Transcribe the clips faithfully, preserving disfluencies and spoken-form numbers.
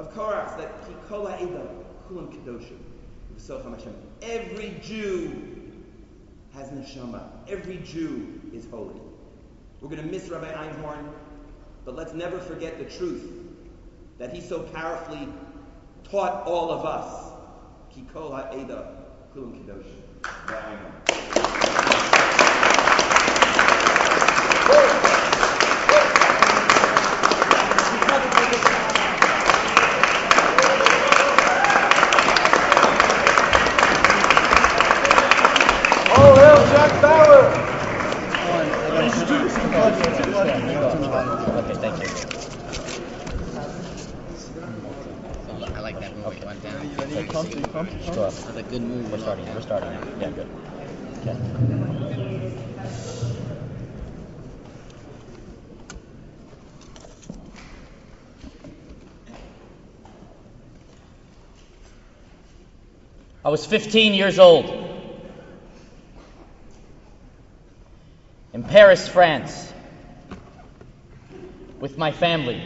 of Korach that Ki Kol Ha'eda Kulam Kedoshim. Every Jew has neshama. Every Jew is holy. We're going to miss Rabbi Einhorn, but let's never forget the truth that he so powerfully taught all of us. Ki Kol Ha'eda Kulam Kedoshim. Rabbi Einhorn. Jack Bauer. Okay, thank you. I like that move. Okay. Went down. You pumped, you pumped, you pumped? That's a good move. We're starting. We're starting. Yeah, good. Okay. I was fifteen years old in Paris, France, with my family.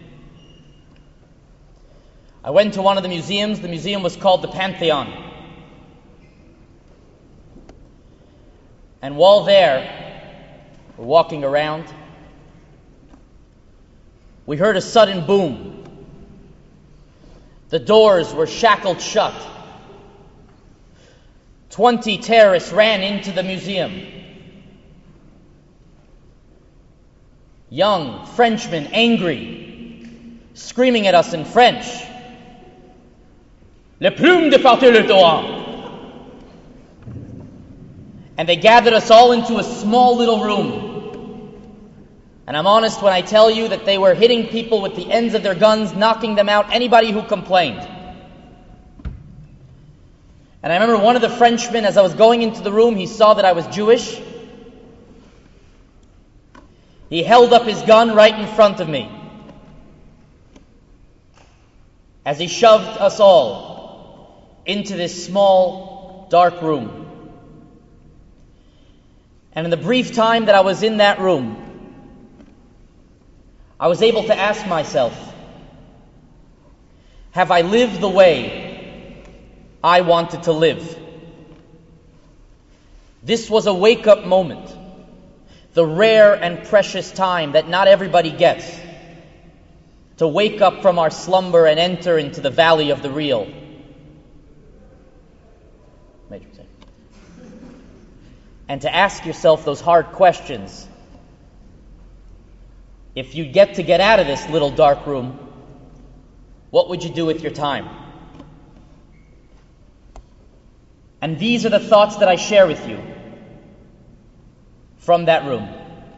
I went to one of the museums. The museum was called the Pantheon. And while there, we're walking around, we heard a sudden boom. The doors were shackled shut. Twenty terrorists ran into the museum. Young Frenchmen, angry, screaming at us in French. Le plume de porter le droit. And they gathered us all into a small little room. And I'm honest when I tell you that they were hitting people with the ends of their guns, knocking them out, anybody who complained. And I remember one of the Frenchmen, as I was going into the room, he saw that I was Jewish. He held up his gun right in front of me as he shoved us all into this small, dark room. And in the brief time that I was in that room, I was able to ask myself, have I lived the way I wanted to live? This was a wake-up moment. The rare and precious time that not everybody gets to wake up from our slumber and enter into the valley of the real. And to ask yourself those hard questions. If you get to get out of this little dark room, what would you do with your time? And these are the thoughts that I share with you from that room.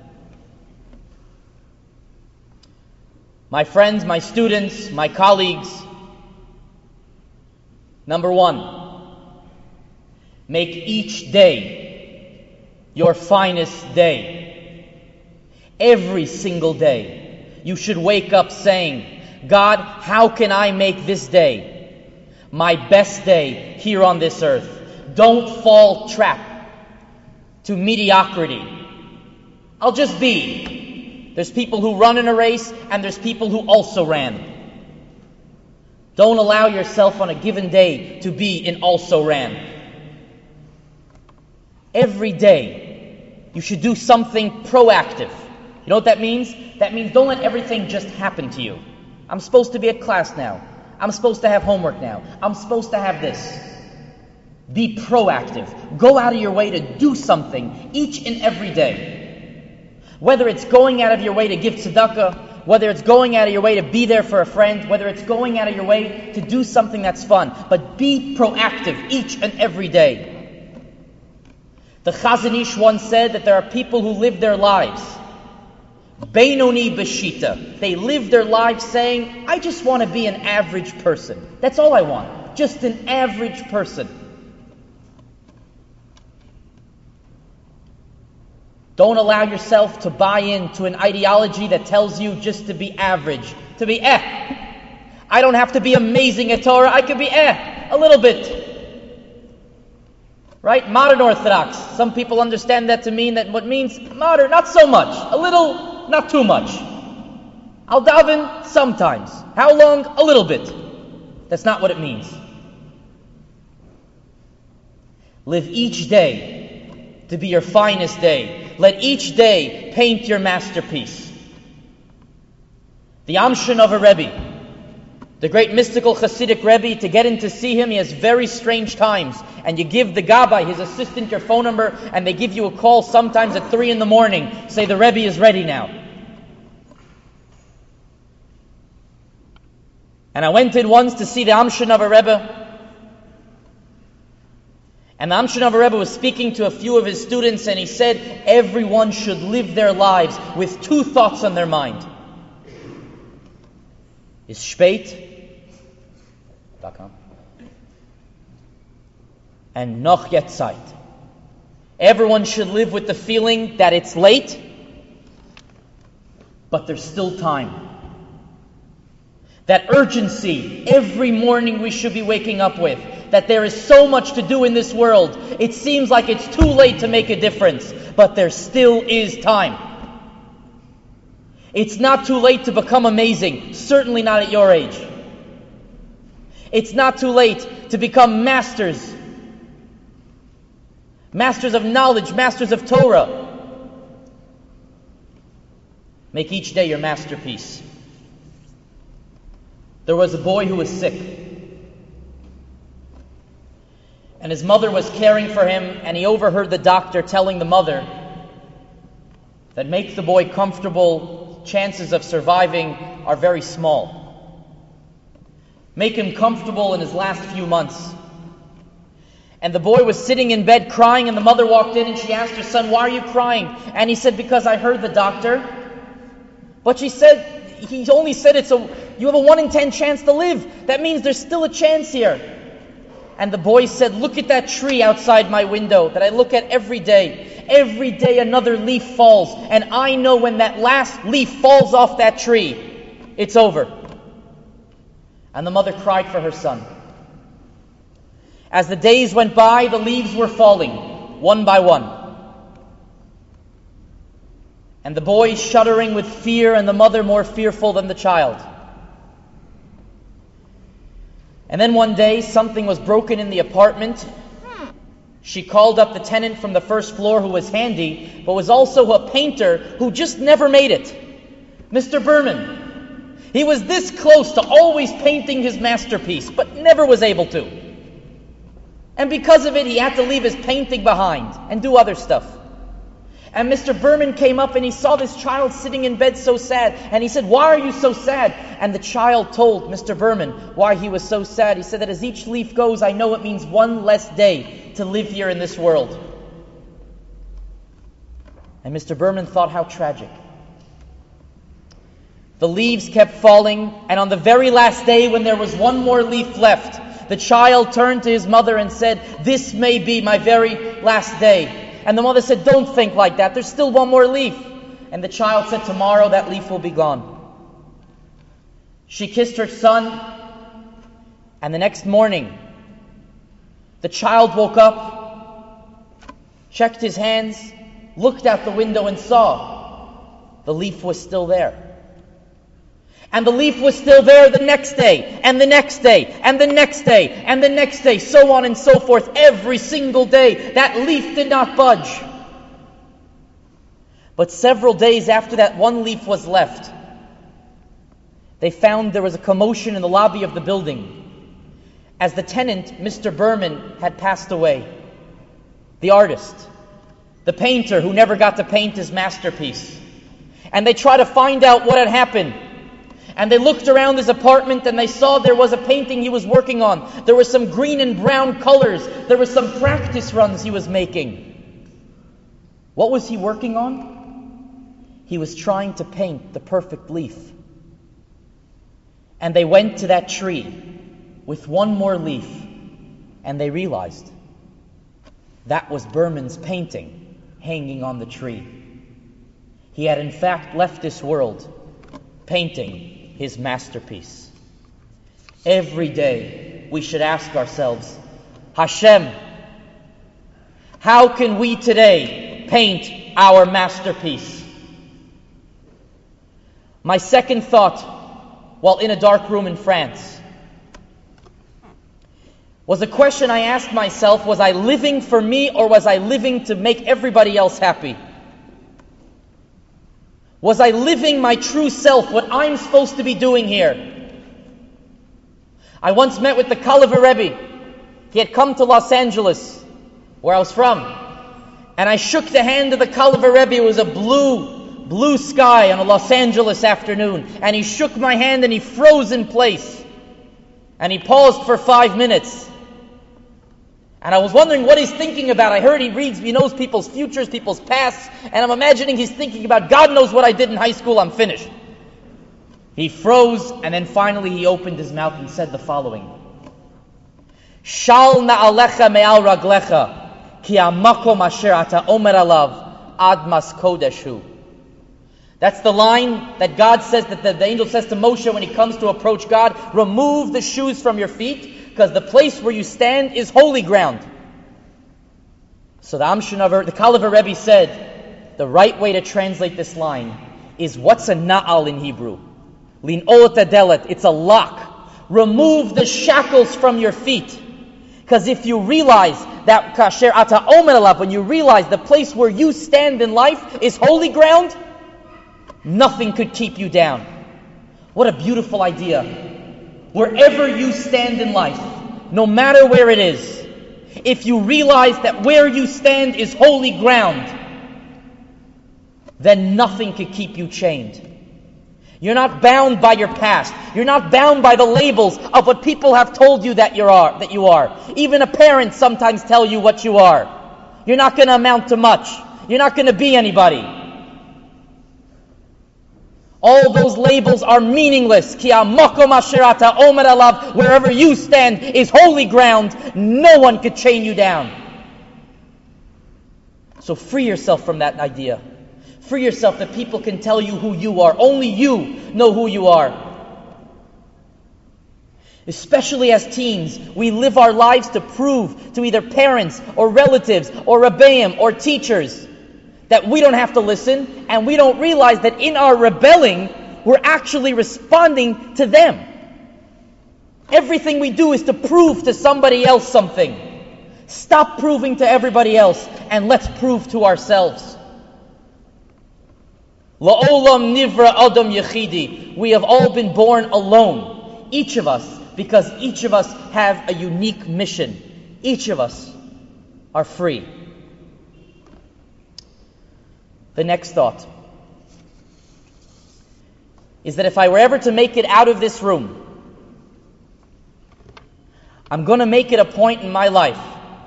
My friends, my students, my colleagues, number one, make each day your finest day. Every single day, you should wake up saying, God, how can I make this day my best day here on this earth? Don't fall trap to mediocrity. I'll just be. There's people who run in a race, and there's people who also ran. Don't allow yourself on a given day to be in also ran. Every day, you should do something proactive. You know what that means? That means don't let everything just happen to you. I'm supposed to be at class now. I'm supposed to have homework now. I'm supposed to have this. Be proactive. Go out of your way to do something each and every day. Whether it's going out of your way to give tzedakah, whether it's going out of your way to be there for a friend, whether it's going out of your way to do something that's fun. But be proactive each and every day. The Chazon Ish once said that there are people who live their lives Beinoni b'shita. They live their lives saying, I just want to be an average person. That's all I want. Just an average person. Don't allow yourself to buy into an ideology that tells you just to be average. To be eh. I don't have to be amazing at Torah. I could be eh. A little bit. Right? Modern Orthodox. Some people understand that to mean that what means modern, not so much. A little, not too much. I'll daven sometimes. How long? A little bit. That's not what it means. Live each day to be your finest day. Let each day paint your masterpiece. The Amshon of a Rebbe, the great mystical Hasidic Rebbe, to get in to see him, he has very strange times. And you give the Gabbai, his assistant, your phone number, and they give you a call sometimes at three in the morning. Say, the Rebbe is ready now. And I went in once to see the Amshon of a Rebbe. And the Amshon of a Rebbe was speaking to a few of his students, and he said, everyone should live their lives with two thoughts on their mind. Is spät and noch jetzt Zeit. Everyone should live with the feeling that it's late, but there's still time. That urgency every morning we should be waking up with, that there is so much to do in this world. It seems like it's too late to make a difference, but there still is time. It's not too late to become amazing, certainly not at your age. It's not too late to become masters. Masters of knowledge, masters of Torah. Make each day your masterpiece. There was a boy who was sick. And his mother was caring for him, and he overheard the doctor telling the mother that make the boy comfortable, chances of surviving are very small. Make him comfortable in his last few months. And the boy was sitting in bed crying, and the mother walked in and she asked her son, why are you crying? And he said, because I heard the doctor. But she said, he only said it's a, you have a one in ten chance to live. That means there's still a chance here. And the boy said, look at that tree outside my window that I look at every day. Every day another leaf falls. And I know when that last leaf falls off that tree, it's over. And the mother cried for her son. As the days went by, the leaves were falling, one by one. And the boy shuddering with fear, and the mother more fearful than the child. And then one day, something was broken in the apartment. She called up the tenant from the first floor who was handy, but was also a painter who just never made it. Mister Berman. He was this close to always painting his masterpiece, but never was able to. And because of it, he had to leave his painting behind and do other stuff. And Mister Berman came up and he saw this child sitting in bed so sad. And he said, why are you so sad? And the child told Mister Berman why he was so sad. He said that as each leaf goes, I know it means one less day to live here in this world. And Mister Berman thought, how tragic. The leaves kept falling, and on the very last day when there was one more leaf left, the child turned to his mother and said, this may be my very last day. And the mother said, don't think like that. There's still one more leaf. And the child said, tomorrow that leaf will be gone. She kissed her son. And the next morning, the child woke up, checked his hands, looked out the window and saw the leaf was still there. And the leaf was still there the next day, and the next day, and the next day, and the next day, so on and so forth. Every single day, that leaf did not budge. But several days after that one leaf was left, they found there was a commotion in the lobby of the building, as the tenant, Mister Berman, had passed away. The artist, the painter who never got to paint his masterpiece. And they tried to find out what had happened. And they looked around his apartment and they saw there was a painting he was working on. There were some green and brown colors. There were some practice runs he was making. What was he working on? He was trying to paint the perfect leaf. And they went to that tree with one more leaf, and they realized that was Berman's painting hanging on the tree. He had in fact left this world painting his masterpiece. Every day we should ask ourselves, Hashem, how can we today paint our masterpiece? My second thought, while in a dark room in France, was a question I asked myself: was I living for me, or was I living to make everybody else happy? Was I living my true self, what I'm supposed to be doing here? I once met with the Kalavar Rebbe. He had come to Los Angeles, where I was from. And I shook the hand of the Kalavar Rebbe. It was a blue, blue sky on a Los Angeles afternoon. And he shook my hand and he froze in place. And he paused for five minutes. And I was wondering what he's thinking about. I heard he reads, he knows people's futures, people's pasts. And I'm imagining he's thinking about, God knows what I did in high school, I'm finished. He froze, and then finally he opened his mouth and said the following: Shal na'alecha me'al raglecha, ki ha'makom asher ata omer alav admas kodeshu. That's the line that God says, that the, the angel says to Moshe when he comes to approach God: remove the shoes from your feet, because the place where you stand is holy ground. So the Amshanavar, the Kalavar Rebbe said, the right way to translate this line is, what's a na'al in Hebrew? Lin'ol tadelet, it's a lock. Remove the shackles from your feet. Because if you realize that kasher ata omer alav, when you realize the place where you stand in life is holy ground, nothing could keep you down. What a beautiful idea. Wherever you stand in life, no matter where it is, if you realize that where you stand is holy ground, then nothing could keep you chained. You're not bound by your past. You're not bound by the labels of what people have told you that you are. That you are. Even a parent sometimes tell you what you are. You're not going to amount to much. You're not going to be anybody. All those labels are meaningless. Ki ha'makom asher ata omer alav, wherever you stand is holy ground. No one could chain you down. So free yourself from that idea. Free yourself that people can tell you who you are. Only you know who you are. Especially as teens, we live our lives to prove to either parents or relatives or rebbeim or teachers that we don't have to listen, and we don't realize that in our rebelling, we're actually responding to them. Everything we do is to prove to somebody else something. Stop proving to everybody else, and let's prove to ourselves. La'olam nivra adam yechidi. We have all been born alone. Each of us, because each of us have a unique mission. Each of us are free. The next thought is that if I were ever to make it out of this room, I'm going to make it a point in my life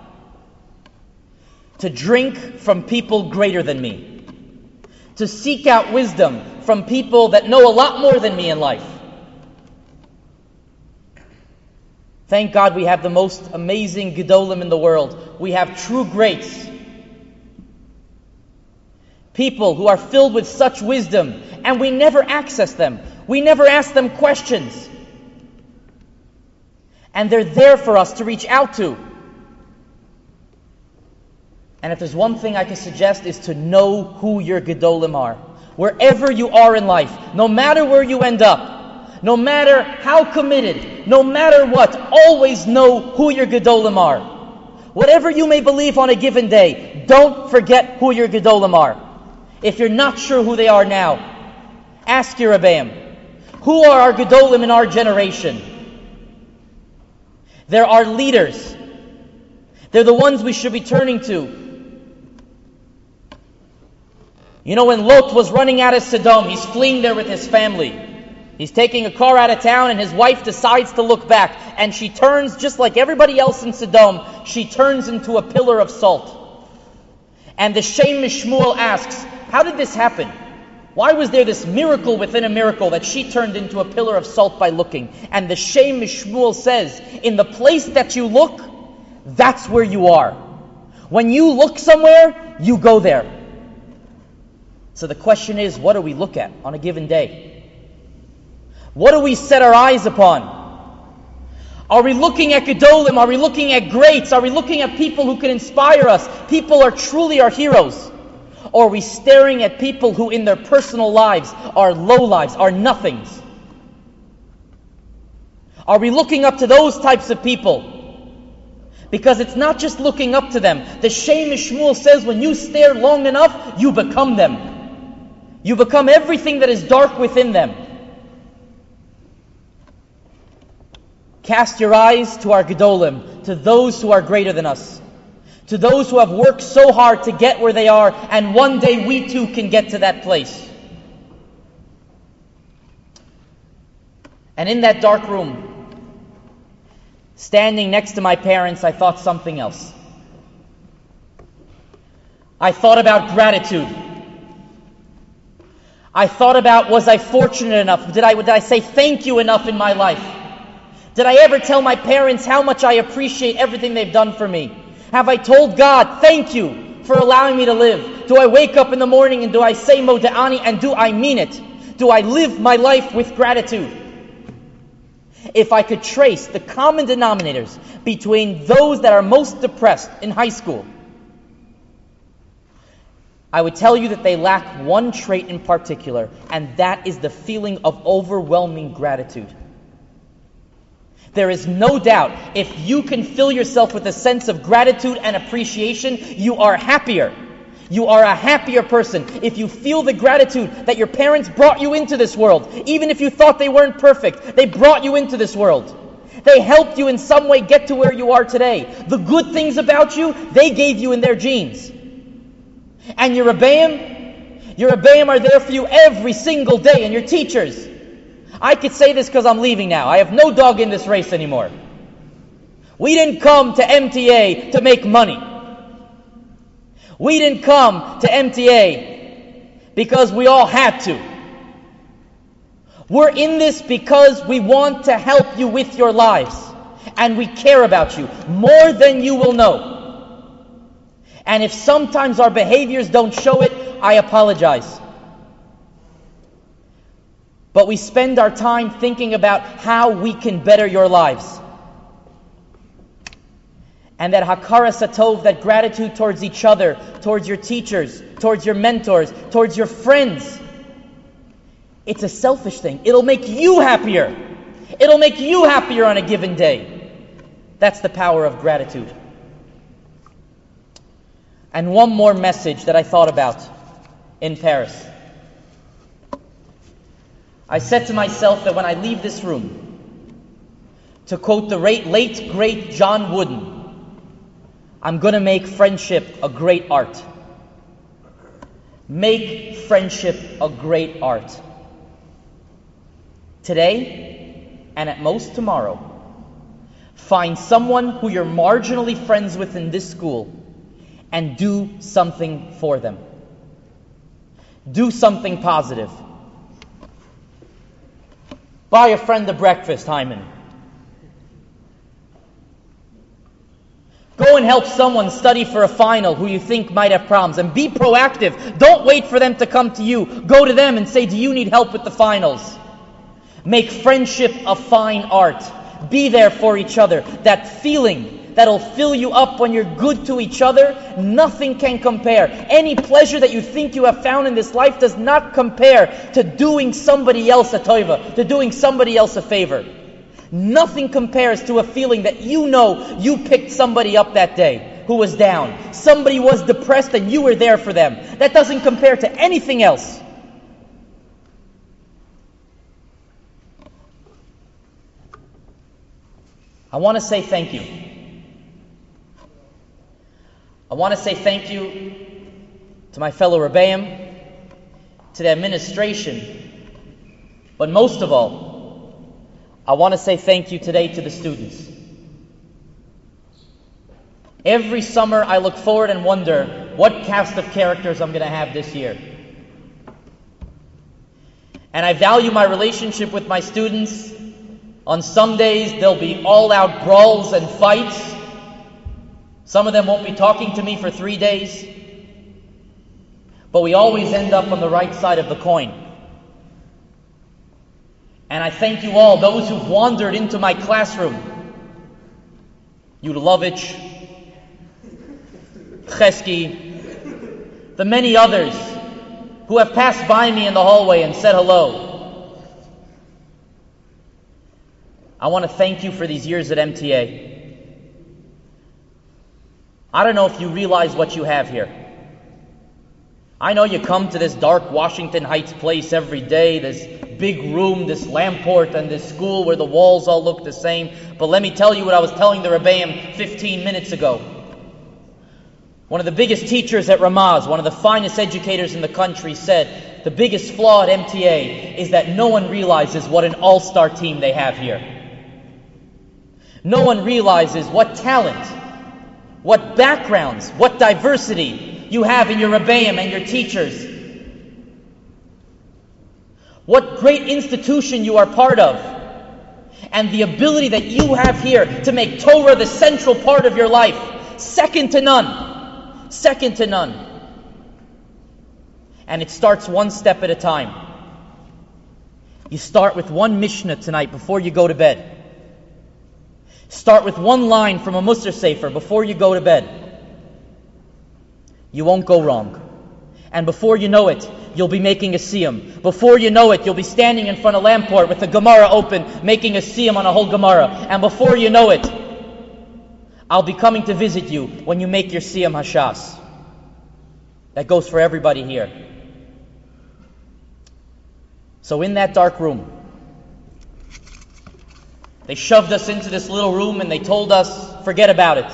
to drink from people greater than me. To seek out wisdom from people that know a lot more than me in life. Thank God we have the most amazing Gedolim in the world. We have true greats. People who are filled with such wisdom, and we never access them. We never ask them questions. And they're there for us to reach out to. And if there's one thing I can suggest, is to know who your Gedolim are. Wherever you are in life, no matter where you end up, no matter how committed, no matter what, always know who your Gedolim are. Whatever you may believe on a given day, don't forget who your Gedolim are. If you're not sure who they are now, ask your rebbeim. Who are our Gedolim in our generation? There are leaders. They're the ones we should be turning to. You know, when Lot was running out of Sodom, he's fleeing there with his family. He's taking a car out of town, and his wife decides to look back. And she turns, just like everybody else in Sodom, she turns into a pillar of salt. And the Shem Mishmuel asks, how did this happen? Why was there this miracle within a miracle that she turned into a pillar of salt by looking? And the Shem Mishmuel says, in the place that you look, that's where you are. When you look somewhere, you go there. So the question is, what do we look at on a given day? What do we set our eyes upon? Are we looking at Gedolim? Are we looking at greats? Are we looking at people who can inspire us? People are truly our heroes. Or are we staring at people who in their personal lives are low lives, are nothings? Are we looking up to those types of people? Because it's not just looking up to them. The Shem Shmuel says when you stare long enough, you become them. You become everything that is dark within them. Cast your eyes to our Gedolim, to those who are greater than us, to those who have worked so hard to get where they are, and one day we too can get to that place. And in that dark room, standing next to my parents, I thought something else. I thought about gratitude. I thought about, was I fortunate enough? Did I, did I say thank you enough in my life? Did I ever tell my parents how much I appreciate everything they've done for me? Have I told God, thank you for allowing me to live? Do I wake up in the morning and do I say Moda'ani and do I mean it? Do I live my life with gratitude? If I could trace the common denominators between those that are most depressed in high school, I would tell you that they lack one trait in particular, and that is the feeling of overwhelming gratitude. There is no doubt, if you can fill yourself with a sense of gratitude and appreciation, you are happier. You are a happier person if you feel the gratitude that your parents brought you into this world. Even if you thought they weren't perfect, they brought you into this world. They helped you in some way get to where you are today. The good things about you, they gave you in their genes. And your Rebbeim, your Rebbeim are there for you every single day, and your teachers. I could say this because I'm leaving now. I have no dog in this race anymore. We didn't come to M T A to make money. We didn't come to M T A because we all had to. We're in this because we want to help you with your lives. And we care about you more than you will know. And if sometimes our behaviors don't show it, I apologize. But we spend our time thinking about how we can better your lives. And that hakara satov, that gratitude towards each other, towards your teachers, towards your mentors, towards your friends. It's a selfish thing. It'll make you happier. It'll make you happier on a given day. That's the power of gratitude. And one more message that I thought about in Paris. I said to myself that when I leave this room, to quote the late, late great John Wooden, I'm going to make friendship a great art. Make friendship a great art. Today, and at most tomorrow, find someone who you're marginally friends with in this school and do something for them. Do something positive. Buy a friend a breakfast, Hyman. Go and help someone study for a final who you think might have problems, and be proactive. Don't wait for them to come to you. Go to them and say, do you need help with the finals? Make friendship a fine art. Be there for each other. That feeling that'll fill you up when you're good to each other, nothing can compare. Any pleasure that you think you have found in this life does not compare to doing somebody else a toiva, to doing somebody else a favor. Nothing compares to a feeling that you know you picked somebody up that day who was down. Somebody was depressed and you were there for them. That doesn't compare to anything else. I want to say thank you. I want to say thank you to my fellow Rebbeim, to the administration, but most of all, I want to say thank you today to the students. Every summer I look forward and wonder what cast of characters I'm going to have this year. And I value my relationship with my students. On some days there'll be all-out brawls and fights. Some of them won't be talking to me for three days. But we always end up on the right side of the coin. And I thank you all, those who've wandered into my classroom. Yudelovich, Chesky, the many others who have passed by me in the hallway and said hello. I want to thank you for these years at M T A. I don't know if you realize what you have here. I know you come to this dark Washington Heights place every day, this big room, this Lamport, and this school where the walls all look the same. But let me tell you what I was telling the Rebbeim fifteen minutes ago. One of the biggest teachers at Ramaz, one of the finest educators in the country, said the biggest flaw at M T A is that no one realizes what an all-star team they have here. No one realizes what talent, what backgrounds, what diversity you have in your Rebbeim and your teachers. What great institution you are part of. And the ability that you have here to make Torah the central part of your life. Second to none. Second to none. And it starts one step at a time. You start with one Mishnah tonight before you go to bed. Start with one line from a Musar Sefer before you go to bed. You won't go wrong. And before you know it, you'll be making a siyum. Before you know it, you'll be standing in front of Lamport with the Gemara open, making a siyum on a whole Gemara. And before you know it, I'll be coming to visit you when you make your siyum hashas. That goes for everybody here. So in that dark room, they shoved us into this little room and they told us, forget about it.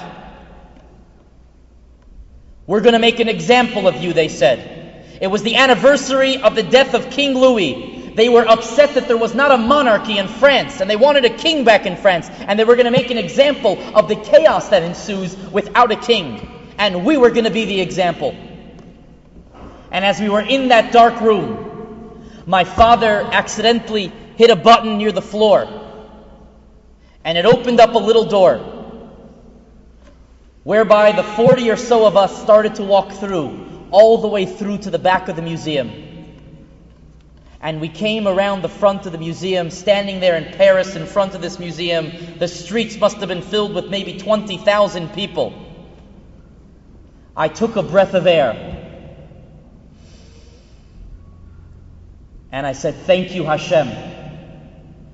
We're going to make an example of you, they said. It was the anniversary of the death of King Louis. They were upset that there was not a monarchy in France, and they wanted a king back in France, and they were going to make an example of the chaos that ensues without a king. And we were going to be the example. And as we were in that dark room, my father accidentally hit a button near the floor, and it opened up a little door, whereby the forty or so of us started to walk through, all the way through to the back of the museum. And we came around the front of the museum, standing there in Paris in front of this museum. The streets must have been filled with maybe twenty thousand people. I took a breath of air. And I said, thank you, Hashem.